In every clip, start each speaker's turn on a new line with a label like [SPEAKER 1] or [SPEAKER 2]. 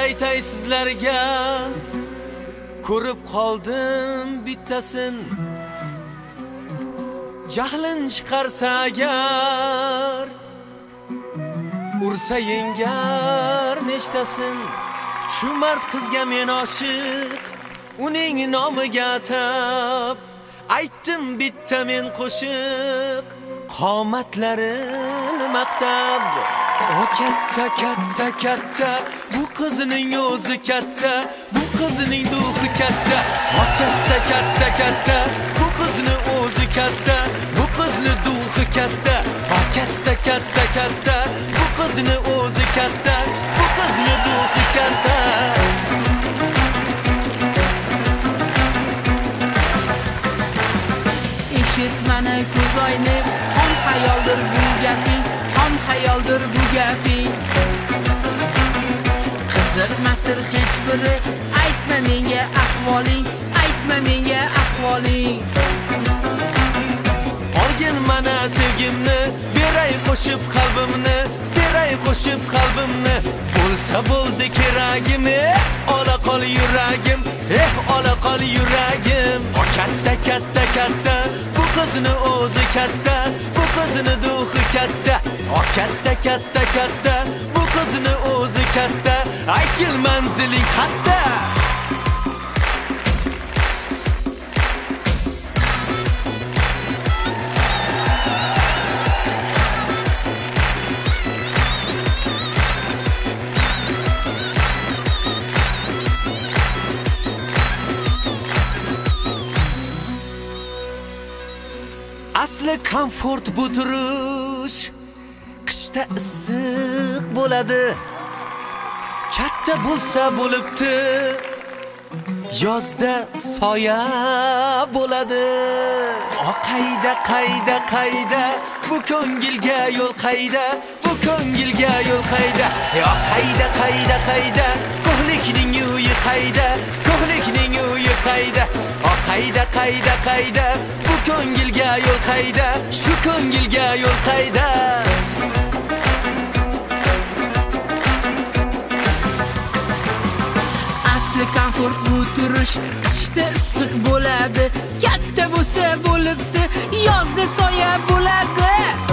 [SPEAKER 1] aytay sizlarga, ko'rib qoldim bittasin. Jahlin chiqarsa agar, ursa yengar nechtasin. Shu mard qizga men oshiq, uning nomiga atab aytdim bitta men qo'shiq, qomatlarini maqtab. O katta katta katta, bu qizning o'zi katta, bu qizning duhi katta. O katta katta katta, bu qizning o'zi katta, bu qizning duhi katta. O katta katta katta, bu qizning o'zi katta, bu qizning duhi katta.
[SPEAKER 2] Eshitmani ko'z oynib, xom xayoldir bu gaping, xom xayoldir bu gaping. Qiziqmasdir hech biri, aytma menga ahvoling, aytma menga ahvoling.
[SPEAKER 1] Olgin mana sevgimni, beray qo'shib qalbimni, beray qo'shib qalbimni. Bo'lsa bo'ldi keragim, ola qol yuragim, ola qol yuragim. O katta katta katta, bu qizning o'zi katta, bu qizning duhi katta. O katta katta katta, bu qizning o'zi katta. Aytil manziling qatta. Asli komfort bu turish, qishda issiq bo'ladi. Katta bo'lsa bo'libdi, yozda soya bo'ladi. O qayda qayda qayda, bu ko'ngilga yo'l qayda, bu ko'ngilga yo'l qayda. O qayda qayda qayda, ko'hlikning uyi qayda, ko'hlikning uyi qayda. O qayda qayda qayda, bu ko'ngilga yo'l qayda, shu ko'ngilga yo'l qayda.
[SPEAKER 2] Asli komfort bu turish, qishda issiq bo'ladi. Katta bo'lsa bo'libdi, yozda soya bo'ladi.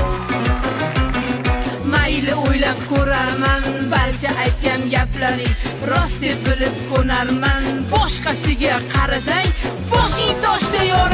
[SPEAKER 2] Mayli o'ylab ko'rarman, balki aytgan gaplaring rost deb bilib ko'narman. Boshqasiga qarasang, boshing toshda yor